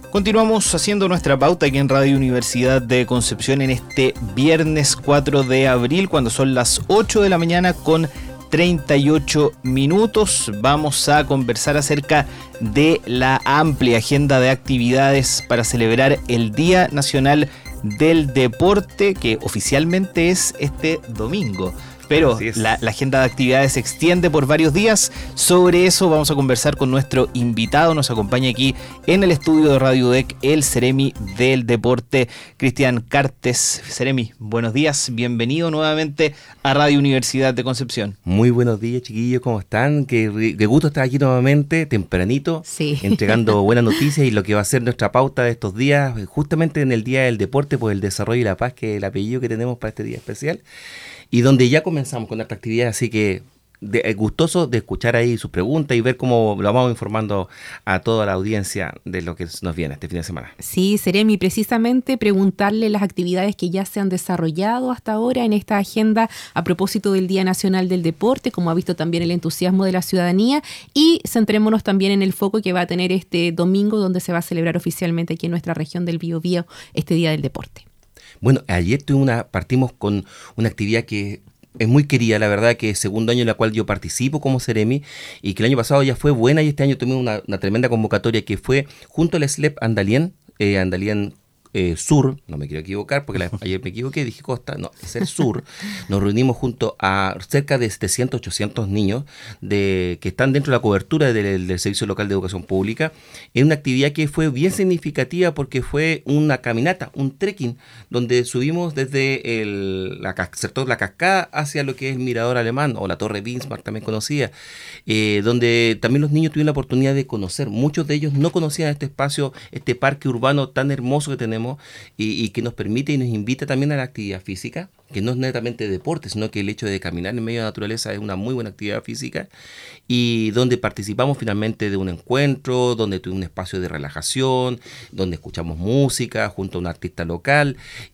Continuamos haciendo nuestra pauta aquí en Radio Universidad de Concepción en este viernes 4 de abril, cuando son las 8 de la mañana con 38 minutos. Vamos a conversar acerca de la amplia agenda de actividades para celebrar el Día Nacional del Deporte, que oficialmente es este domingo. Pero la agenda de actividades se extiende por varios días. Sobre eso vamos a conversar con nuestro invitado. Nos acompaña aquí en el estudio de Radio UDEC el Seremi del Deporte, Cristian Cartes. Seremi, buenos días. Bienvenido nuevamente a Radio Universidad de Concepción. Muy buenos días, chiquillos. ¿Cómo están? Qué gusto estar aquí nuevamente, tempranito, entregando buenas noticias y lo que va a ser nuestra pauta de estos días, justamente en el Día del Deporte, por el desarrollo y la paz, que es el apellido que tenemos para este día especial. Y donde ya comenzamos con nuestra actividad, así que gustoso de escuchar ahí sus preguntas y ver cómo lo vamos informando a toda la audiencia de lo que nos viene este fin de semana. Sí, Seremi, precisamente preguntarle las actividades que ya se han desarrollado hasta ahora en esta agenda a propósito del Día Nacional del Deporte, como ha visto también el entusiasmo de la ciudadanía, y centrémonos también en el foco que va a tener este domingo, donde se va a celebrar oficialmente aquí en nuestra región del Biobío este Día del Deporte. Bueno, ayer partimos con una actividad que es muy querida, la verdad, que es segundo año en la cual yo participo como Seremi, y que el año pasado ya fue buena, y este año tuvimos una tremenda convocatoria que fue junto al SLEP Andalien Sur, no me quiero equivocar porque ayer me equivoqué, dije Costa, no, es el Sur. Nos reunimos junto a cerca de 700, 800 niños que están dentro de la cobertura del Servicio Local de Educación Pública, en una actividad que fue bien significativa porque fue una caminata, un trekking, donde subimos desde el sector de la Cascada hacia lo que es el Mirador Alemán o la Torre Bismarck también conocida, donde también los niños tuvieron la oportunidad de conocer. Muchos de ellos no conocían este espacio, este parque urbano tan hermoso que tenemos, y que nos permite y nos invita también a la actividad física, que no es netamente deporte, sino que el hecho de caminar en medio de la naturaleza es una muy buena actividad física, y donde participamos finalmente de un encuentro, donde tuvimos un espacio de relajación, donde escuchamos música junto a un artista local,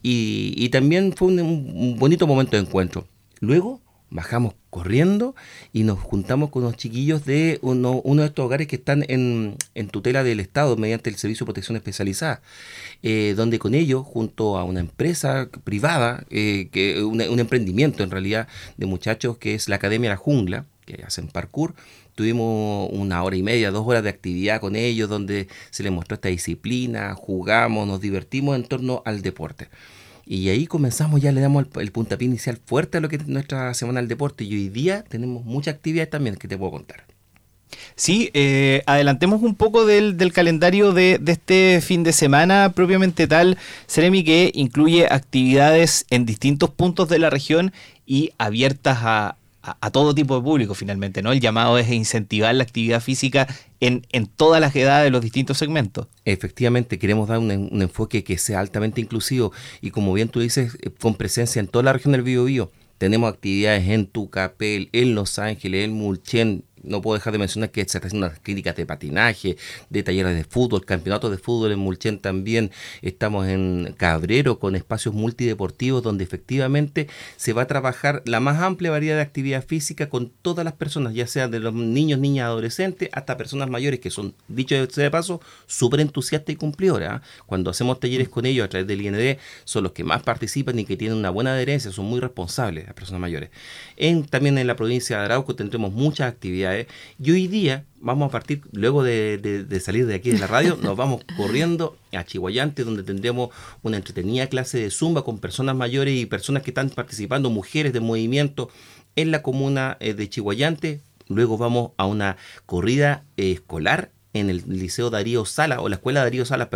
y también fue un bonito momento de encuentro. Luego bajamos corriendo y nos juntamos con unos chiquillos de uno de estos hogares que están en tutela del Estado mediante el Servicio de Protección Especializada, donde con ellos, junto a una empresa privada, un emprendimiento en realidad de muchachos que es la Academia La Jungla, que hacen parkour, tuvimos 1 hora y media, 2 horas de actividad con ellos, donde se les mostró esta disciplina, jugamos, nos divertimos en torno al deporte. Y ahí comenzamos, ya le damos el puntapié inicial fuerte a lo que es nuestra Semana del Deporte, y hoy día tenemos muchas actividades también que te puedo contar. Sí, adelantemos un poco del calendario de este fin de semana propiamente tal, Seremi, que incluye actividades en distintos puntos de la región y abiertas a todo tipo de público finalmente, ¿no? El llamado es incentivar la actividad física en todas las edades de los distintos segmentos. Efectivamente, queremos dar un enfoque que sea altamente inclusivo y, como bien tú dices, con presencia en toda la región del Biobío. Tenemos actividades en Tucapel, en Los Ángeles, en Mulchen. No puedo dejar de mencionar que se hacen unas clínicas de patinaje, de talleres de fútbol, campeonatos de fútbol en Mulchen también. Estamos en Cabrero con espacios multideportivos donde efectivamente se va a trabajar la más amplia variedad de actividad física con todas las personas, ya sean de los niños, niñas, adolescentes, hasta personas mayores que son, dicho de paso, súper entusiastas y cumplidoras. Cuando hacemos talleres con ellos a través del IND, son los que más participan y que tienen una buena adherencia, son muy responsables las personas mayores. También en la provincia de Arauco tendremos muchas actividades. Y hoy día vamos a partir, luego de salir de aquí de la radio, nos vamos corriendo a Chihuayante, donde tendremos una entretenida clase de zumba con personas mayores y personas que están participando, mujeres de movimiento en la comuna de Chihuayante. Luego vamos a una corrida escolar en el Liceo Darío Sala, o la Escuela Darío Sala,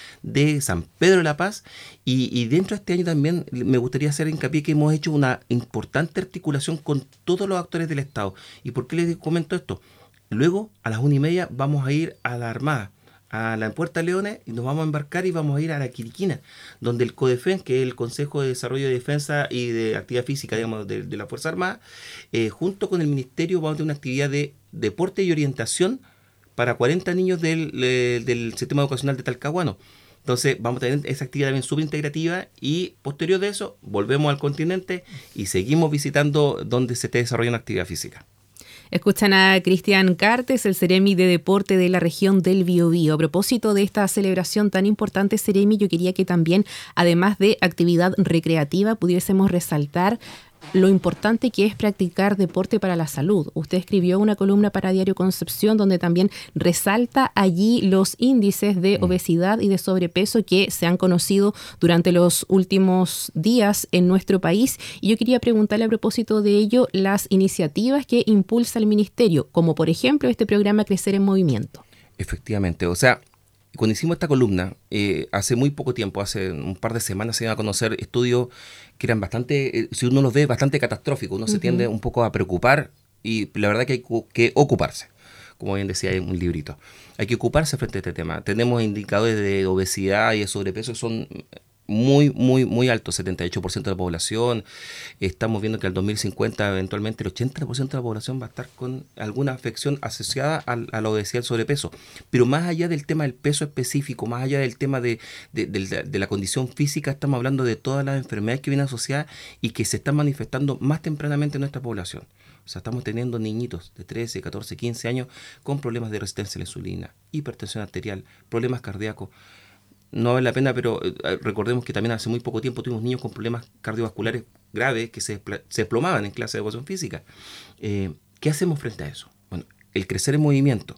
de San Pedro de la Paz. Y dentro de este año también me gustaría hacer hincapié que hemos hecho una importante articulación con todos los actores del Estado. ¿Y por qué les comento esto? Luego, a las 1:30, vamos a ir a la Armada, a la Puerta Leones, y nos vamos a embarcar y vamos a ir a la Quiriquina, donde el CODEFEN, que es el Consejo de Desarrollo de Defensa y de Actividad Física, digamos, de la Fuerza Armada, junto con el Ministerio, vamos a tener una actividad de deporte y orientación para 40 niños del sistema educacional de Talcahuano. Entonces vamos a tener esa actividad también súper integrativa, y posterior de eso volvemos al continente y seguimos visitando donde se esté desarrollando actividad física. Escuchan a Cristian Cartes, el Ceremi de Deporte de la región del Biobío. A propósito de esta celebración tan importante, Ceremi, yo quería que también, además de actividad recreativa, pudiésemos resaltar lo importante que es practicar deporte para la salud. Usted escribió una columna para Diario Concepción donde también resalta allí los índices de obesidad y de sobrepeso que se han conocido durante los últimos días en nuestro país. Y yo quería preguntarle a propósito de ello las iniciativas que impulsa el Ministerio, como por ejemplo este programa Crecer en Movimiento. Efectivamente, o sea, cuando hicimos esta columna, hace muy poco tiempo, hace un par de semanas, se iban a conocer estudios que eran bastante, si uno los ve, bastante catastróficos. Uno se tiende un poco a preocupar y la verdad que hay que ocuparse. Como bien decía en un librito, hay que ocuparse frente a este tema. Tenemos indicadores de obesidad y de sobrepeso que son muy alto, 78% de la población. Estamos viendo que al 2050 eventualmente el 80% de la población va a estar con alguna afección asociada a la obesidad y el sobrepeso. Pero más allá del tema del peso específico, más allá del tema de la condición física, estamos hablando de todas las enfermedades que vienen asociadas y que se están manifestando más tempranamente en nuestra población. O sea, estamos teniendo niñitos de 13, 14, 15 años con problemas de resistencia a la insulina, hipertensión arterial, problemas cardíacos. No vale la pena, pero recordemos que también hace muy poco tiempo tuvimos niños con problemas cardiovasculares graves que se desplomaban en clase de educación física. ¿Qué hacemos frente a eso? Bueno, el Crecer en Movimiento,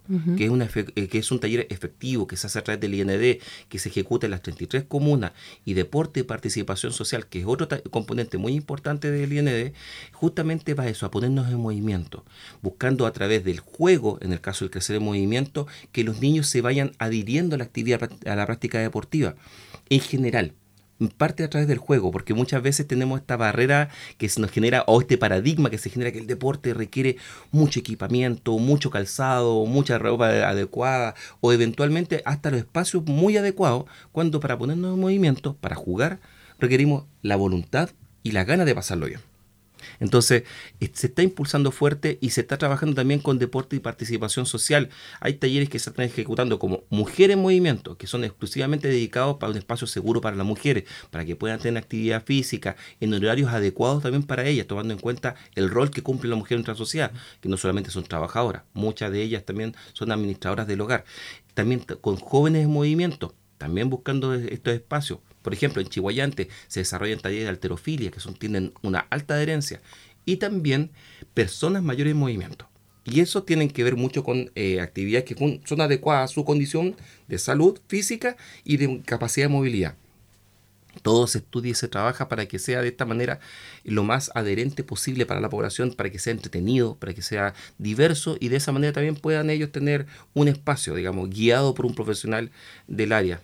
que es un taller efectivo que se hace a través del IND, que se ejecuta en las 33 comunas, y Deporte y Participación Social, que es otro componente muy importante del IND, justamente va a eso, a ponernos en movimiento, buscando a través del juego, en el caso del Crecer en Movimiento, que los niños se vayan adhiriendo a la actividad, a la práctica deportiva, en general. Parte a través del juego, porque muchas veces tenemos esta barrera que se nos genera, o este paradigma que se genera, que el deporte requiere mucho equipamiento, mucho calzado, mucha ropa adecuada, o eventualmente hasta los espacios muy adecuados, cuando para ponernos en movimiento, para jugar, requerimos la voluntad y las ganas de pasarlo bien. Entonces, se está impulsando fuerte y se está trabajando también con deporte y participación social. Hay talleres que se están ejecutando como Mujer en Movimiento, que son exclusivamente dedicados para un espacio seguro para las mujeres, para que puedan tener actividad física en horarios adecuados también para ellas, tomando en cuenta el rol que cumple la mujer en nuestra sociedad, que no solamente son trabajadoras, muchas de ellas también son administradoras del hogar. También con Jóvenes en Movimiento, también buscando estos espacios. Por ejemplo, en Chihuayante se desarrollan talleres de halterofilia que tienen una alta adherencia, y también personas mayores en movimiento. Y eso tienen que ver mucho con actividades que son adecuadas a su condición de salud física y de capacidad de movilidad. Todo se estudia y se trabaja para que sea de esta manera lo más adherente posible para la población, para que sea entretenido, para que sea diverso, y de esa manera también puedan ellos tener un espacio, digamos, guiado por un profesional del área.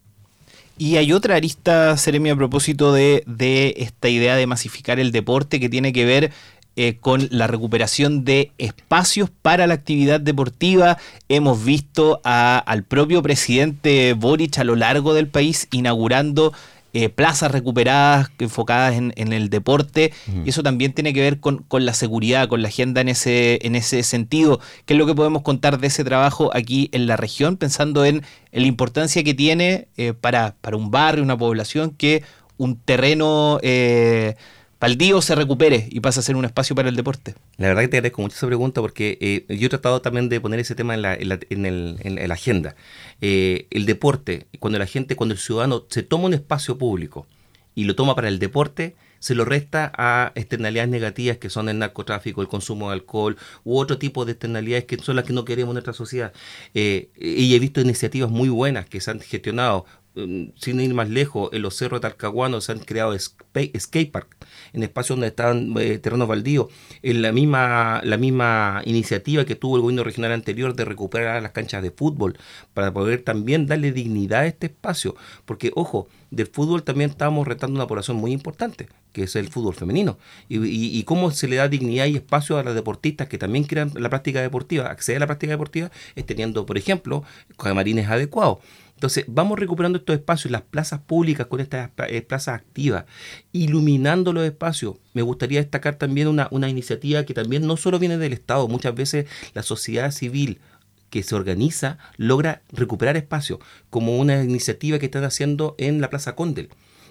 Y hay otra arista, Ceremi, a propósito de esta idea de masificar el deporte, que tiene que ver con la recuperación de espacios para la actividad deportiva. Hemos visto al propio presidente Boric a lo largo del país inaugurando plazas recuperadas enfocadas en el deporte, y eso también tiene que ver con la seguridad, con la agenda en ese sentido. ¿Qué es lo que podemos contar de ese trabajo aquí en la región, pensando en la importancia que tiene para un barrio, una población, que un terreno baldío se recupere y pasa a ser un espacio para el deporte? La verdad que te agradezco mucho esa pregunta, porque yo he tratado también de poner ese tema en la agenda. El deporte, cuando el ciudadano se toma un espacio público y lo toma para el deporte, se lo resta a externalidades negativas que son el narcotráfico, el consumo de alcohol u otro tipo de externalidades que son las que no queremos en nuestra sociedad. Y he visto iniciativas muy buenas que se han gestionado. Sin ir más lejos, en los cerros de Talcahuano se han creado skatepark en espacios donde estaban terrenos baldíos. En la misma iniciativa que tuvo el gobierno regional anterior de recuperar las canchas de fútbol, para poder también darle dignidad a este espacio, porque ojo, del fútbol también estamos retando una población muy importante, que es el fútbol femenino, y cómo se le da dignidad y espacio a las deportistas que también quieran la práctica deportiva, acceder a la práctica deportiva, es teniendo, por ejemplo, camarines adecuados. Entonces, vamos recuperando estos espacios, las plazas públicas con estas plazas activas, iluminando los espacios. Me gustaría destacar también una iniciativa que también no solo viene del Estado. Muchas veces la sociedad civil que se organiza logra recuperar espacios, como una iniciativa que están haciendo en la Plaza Condel,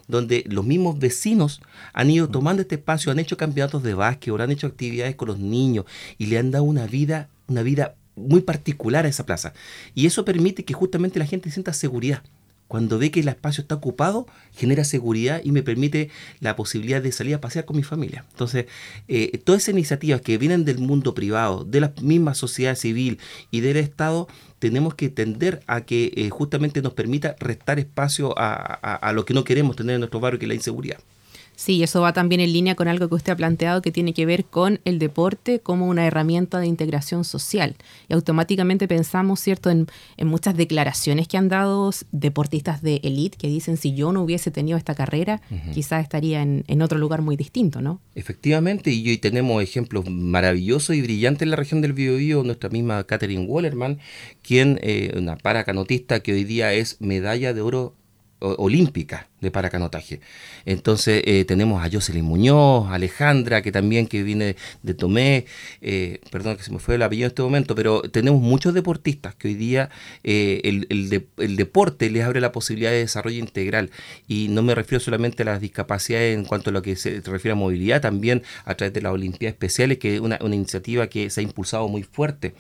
donde los mismos vecinos han ido tomando este espacio, han hecho campeonatos de básquet, o han hecho actividades con los niños y le han dado una vida muy particular a esa plaza. Y eso permite que justamente la gente sienta seguridad. Cuando ve que el espacio está ocupado, genera seguridad y me permite la posibilidad de salir a pasear con mi familia. Entonces, todas esas iniciativas que vienen del mundo privado, de la misma sociedad civil y del Estado, tenemos que tender a que justamente nos permita restar espacio a lo que no queremos tener en nuestro barrio, que es la inseguridad. Sí, eso va también en línea con algo que usted ha planteado que tiene que ver con el deporte como una herramienta de integración social. Y automáticamente pensamos, ¿cierto?, en muchas declaraciones que han dado deportistas de élite que dicen, si yo no hubiese tenido esta carrera, quizás estaría en otro lugar muy distinto, ¿no? Efectivamente, y hoy tenemos ejemplos maravillosos y brillantes en la región del Biobío, nuestra misma Catherine Wallerman, quien, una paracanotista que hoy día es medalla de oro olímpica de paracanotaje. Entonces tenemos a Jocelyn Muñoz, a Alejandra, que viene de Tomé, perdón que se me fue el apellido en este momento, pero tenemos muchos deportistas que hoy día el deporte les abre la posibilidad de desarrollo integral, y no me refiero solamente a las discapacidades en cuanto a lo que se refiere a movilidad, también a través de las Olimpiadas Especiales, que es una iniciativa que se ha impulsado muy fuerte.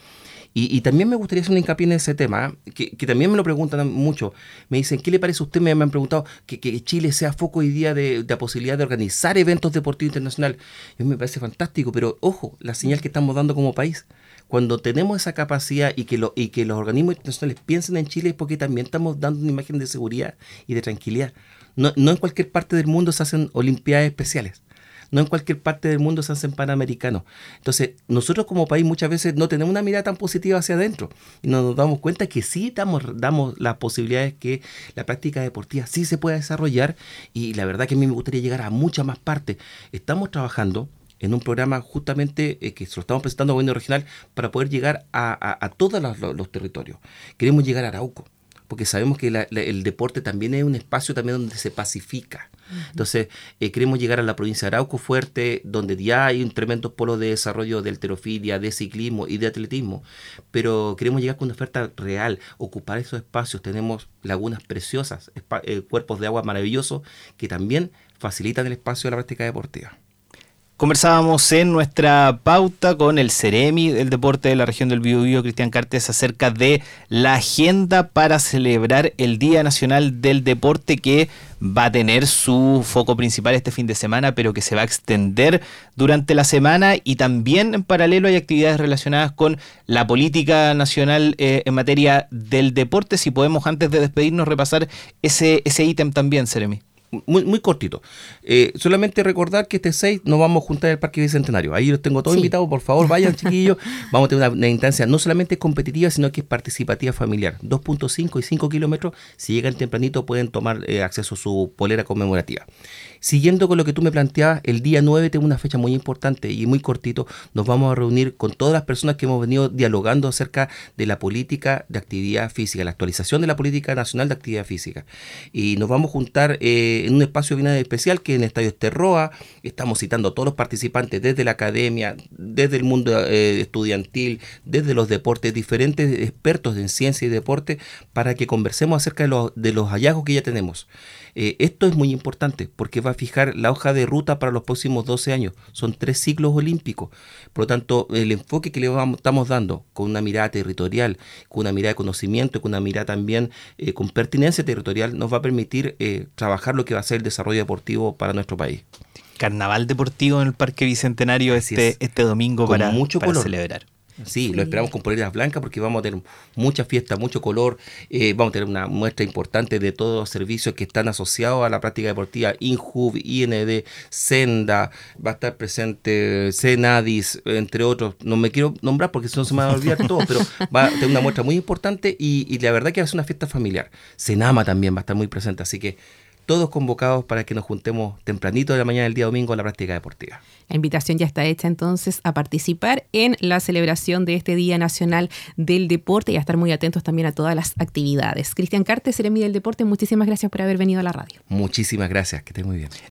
Y también me gustaría hacer un hincapié en ese tema, que también me lo preguntan mucho. Me dicen, ¿qué le parece a usted? Me han preguntado que Chile sea foco hoy día de la posibilidad de organizar eventos deportivos internacionales. A mí me parece fantástico, pero ojo, la señal que estamos dando como país. Cuando tenemos esa capacidad y que los organismos internacionales piensen en Chile, es porque también estamos dando una imagen de seguridad y de tranquilidad. No en cualquier parte del mundo se hacen Olimpiadas Especiales. No en cualquier parte del mundo se hacen panamericanos. Entonces, nosotros como país muchas veces no tenemos una mirada tan positiva hacia adentro. Y nos damos cuenta que sí damos las posibilidades que la práctica deportiva sí se pueda desarrollar. Y la verdad que a mí me gustaría llegar a muchas más partes. Estamos trabajando en un programa justamente que se lo estamos presentando al gobierno regional para poder llegar a todos los territorios. Queremos llegar a Arauco, porque sabemos que el deporte también es un espacio también donde se pacifica. Entonces, queremos llegar a la provincia de Arauco Fuerte, donde ya hay un tremendo polo de desarrollo de halterofilia, de ciclismo y de atletismo, pero queremos llegar con una oferta real, ocupar esos espacios. Tenemos lagunas preciosas, cuerpos de agua maravillosos que también facilitan el espacio de la práctica deportiva. Conversábamos en nuestra pauta con el Ceremi del Deporte de la región del Biobío, Cristian Cartes, acerca de la agenda para celebrar el Día Nacional del Deporte, que va a tener su foco principal este fin de semana, pero que se va a extender durante la semana, y también en paralelo hay actividades relacionadas con la política nacional en materia del deporte. Si podemos, antes de despedirnos, repasar ese ítem también, Ceremi. Muy cortito. Solamente recordar que este 6 nos vamos a juntar en el Parque Bicentenario. Ahí los tengo todos invitados, por favor, vayan, chiquillos. Vamos a tener una instancia no solamente competitiva, sino que es participativa familiar. 2.5 y 5 kilómetros. Si llegan tempranito pueden tomar acceso a su polera conmemorativa. Siguiendo con lo que tú me planteabas, el día 9 tengo una fecha muy importante y muy cortito. Nos vamos a reunir con todas las personas que hemos venido dialogando acerca de la política de actividad física, la actualización de la política nacional de actividad física. Y nos vamos a juntar en un espacio bien especial que es en el Estadio Esterroa. Estamos citando a todos los participantes desde la academia, desde el mundo estudiantil, desde los deportes, diferentes expertos en ciencia y deporte, para que conversemos acerca de los hallazgos que ya tenemos. Esto es muy importante porque va a fijar la hoja de ruta para los próximos 12 años. Son 3 ciclos olímpicos. Por lo tanto, el enfoque que estamos dando con una mirada territorial, con una mirada de conocimiento, con una mirada también con pertinencia territorial, nos va a permitir trabajar lo que va a ser el desarrollo deportivo para nuestro país. Carnaval deportivo en el Parque Bicentenario este domingo para celebrar. Sí, lo esperamos con poleras blancas porque vamos a tener mucha fiesta, mucho color. Vamos a tener una muestra importante de todos los servicios que están asociados a la práctica deportiva. INJUV, IND, Senda, va a estar presente CENADIS, entre otros. No me quiero nombrar porque no se me va a olvidar todo, pero va a tener una muestra muy importante y la verdad que va a ser una fiesta familiar. Senama también va a estar muy presente, así que todos convocados para que nos juntemos tempranito de la mañana del día domingo a la práctica deportiva. La invitación ya está hecha entonces a participar en la celebración de este Día Nacional del Deporte y a estar muy atentos también a todas las actividades. Cristian Cartes, Ceremi del Deporte, muchísimas gracias por haber venido a la radio. Muchísimas gracias, que estés muy bien.